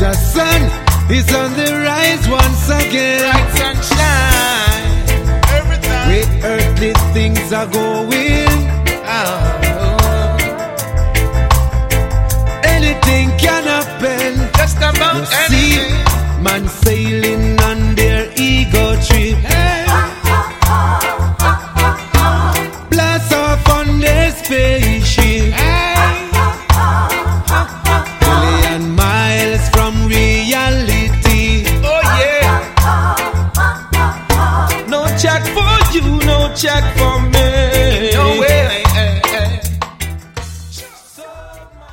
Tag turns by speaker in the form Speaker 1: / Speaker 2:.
Speaker 1: the sun is on the rise once again.
Speaker 2: Bright sunshine every time.
Speaker 1: Where earthly things are going